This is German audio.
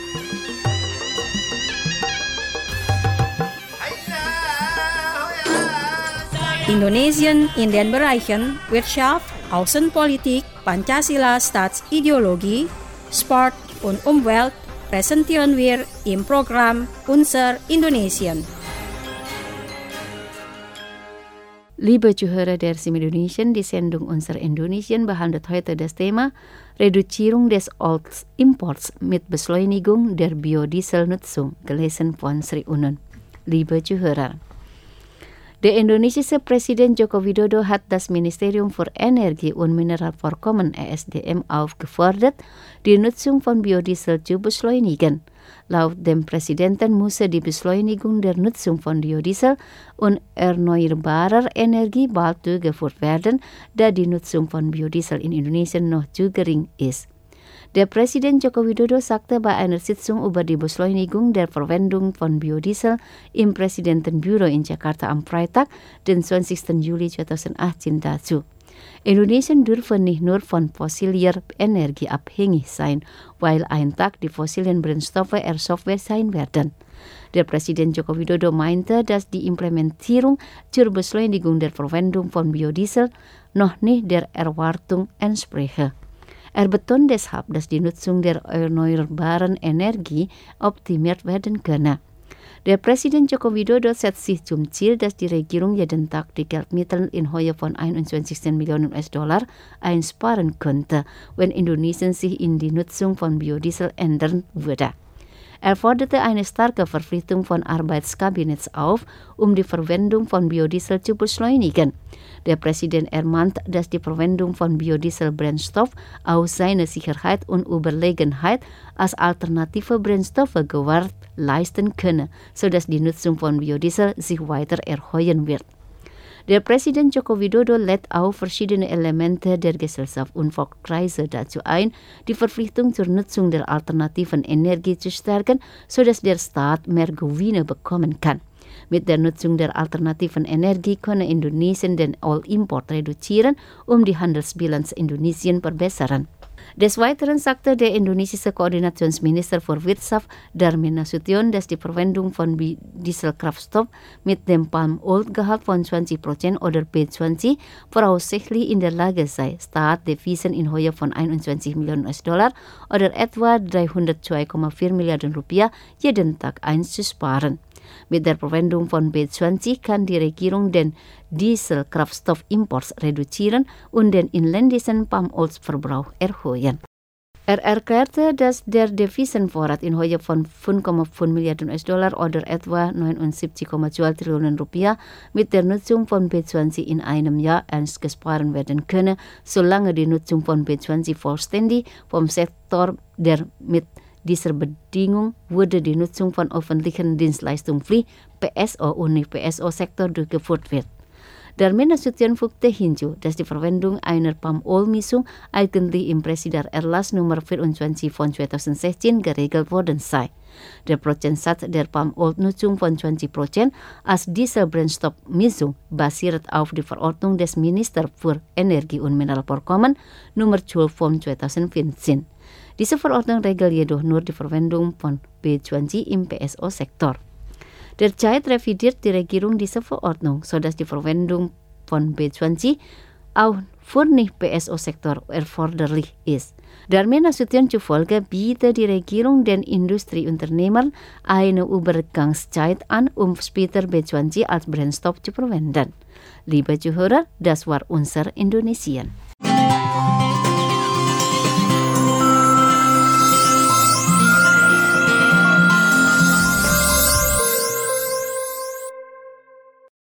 Indonesian in den Bereichen Wirtschaft, Außenpolitik, Pancasila Staatsideologie, Sport und Umwelt präsentieren wir im Programm Unser Indonesien. Liebe Zuhörer der SIM Indonesien, die Sendung Unser Indonesien behandelt heute das Thema Reduzierung des Ölimports mit Beschleunigung der Biodieselnutzung, gelesen von Sri Unun. Liebe Zuhörer, der indonesische Präsident Joko Widodo hat das Ministerium für Energie und Mineralvorkommen ESDM aufgefordert, die Nutzung von Biodiesel zu beschleunigen. Laut dem Präsidenten müsse die Beschleunigung der Nutzung von Biodiesel und erneuerbarer Energie bald durchgeführt werden, da die Nutzung von Biodiesel in Indonesien noch zu gering ist. Der Präsident Joko Widodo sagte bei einer Sitzung über die Beschleunigung der Verwendung von Biodiesel im Präsidentenbüro in Jakarta am Freitag, den 20. Juli 2018 dazu: Indonesien dürfe nicht nur von fossiler Energie abhängig sein, weil ein Tag die fossilen Brennstoffe erschöpft sein werden. Der Präsident Joko Widodo meinte, dass die Implementierung zur Beschleunigung der Verwendung von Biodiesel noch nicht der Erwartung entspreche. Er betont deshalb, dass die Nutzung der erneuerbaren Energie optimiert werden könne. Der Präsident Joko Widodo setzt sich zum Ziel, dass die Regierung jeden Tag die Geldmittel in Höhe von 21 Millionen US-Dollar einsparen könnte, wenn Indonesien sich in die Nutzung von Biodiesel ändern würde. Er forderte eine starke Verpflichtung von Arbeitskabinetts auf, um die Verwendung von Biodiesel zu beschleunigen. Der Präsident ermahnt, dass die Verwendung von Biodieselbrennstoff aus seiner Sicherheit und Überlegenheit als alternative Brennstoffe Gewalt leisten könne, sodass die Nutzung von Biodiesel sich weiter erhöhen wird. Der Präsident Joko Widodo lädt auch verschiedene Elemente der Gesellschaft und Volkskreise dazu ein, die Verpflichtung zur Nutzung der alternativen Energie zu stärken, sodass der Staat mehr Gewinne bekommen kann. Mit der Nutzung der alternativen Energie könne Indonesien den Ölimport reduzieren, um die Handelsbilanz Indonesien verbessern. Des Weiteren sagte der indonesische Koordinationsminister für Wirtschaft Darmin Nasution, dass die Verwendung von Dieselkraftstoff mit dem Palmölgehalt von 20% oder B20 voraussichtlich in der Lage sei, Staatsdevisen in Höhe von 21 Millionen US-Dollar oder etwa 302,4 Milliarden Rupiah jeden Tag einzusparen. Mit der Verwendung von B20 kann die Regierung den Dieselkraftstoffimport reduzieren und den inländischen Palmölverbrauch erhöhen. Er erklärte, dass der Devisenvorrat in Höhe von 5,5 Milliarden US-Dollar oder etwa 79,2 Trillionen Rupiah mit der Nutzung von B20 in einem Jahr eingespart werden könne, solange die Nutzung von B20 vollständig vom Sektor der mit dieser Bedingung wurde die Nutzung von öffentlichen Dienstleistungspflicht PSO und Nicht-PSO-Sektor durchgeführt wird. Darmin Nasution fügte hinzu, dass die Verwendung einer Palmölmischung eigentlich im Presiden-Erlass Nummer 24 von 2016 geregelt worden sei. Der Prozentsatz der Palmölnutzung von 20% als Dieselbrennstoffmischung basiert auf die Verordnung des Ministers für Energie und Mineralvorkommen Nummer 12 von 2015. Diese Verordnung regelt jedoch nur die Verwendung von B20 im PSO-Sektor. Derzeit revidiert die Regierung diese Verordnung, sodass die Verwendung von B20 auch für Nicht-PSO-Sektor erforderlich ist. Darmin Nasution zufolge bietet die Regierung den Industrieunternehmern eine Übergangszeit an, um später B20 als Brennstoff zu verwenden. Liebe Zuhörer, das war unser Indonesien.